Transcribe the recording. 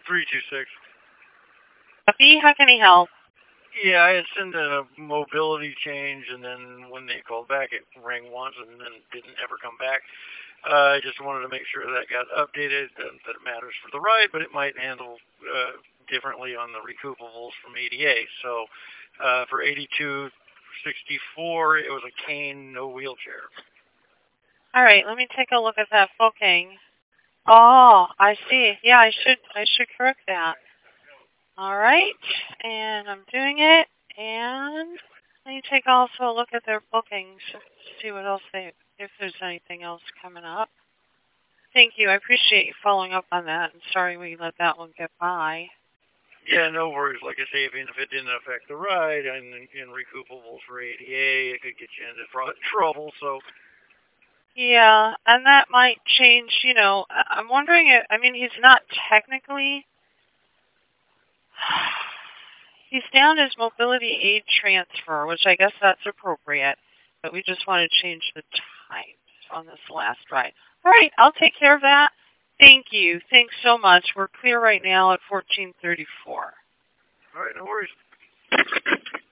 326. Copy. How can he help? Yeah, I had sent a mobility change, and then when they called back, it rang once and then didn't ever come back. I just wanted to make sure that got updated, that it matters for the ride, but it might handle differently on the recoupables from ADA. So for 8264, it was a cane, no wheelchair. All right, let me take a look at that booking. Oh, I see. Yeah, I should correct that. All right, and I'm doing it. And let me take also a look at their bookings, see what else if there's anything else coming up. Thank you. I appreciate you following up on that. And sorry we let that one get by. Yeah, no worries. Like I say, even if it didn't affect the ride and recoupables for ADA, it could get you into trouble. So. Yeah, and that might change. You know, I'm wondering. I mean, he's not technically. He's down as mobility aid transfer, which I guess that's appropriate. But we just want to change the times on this last ride. All right, I'll take care of that. Thank you. Thanks so much. We're clear right now at 1434. All right, no worries.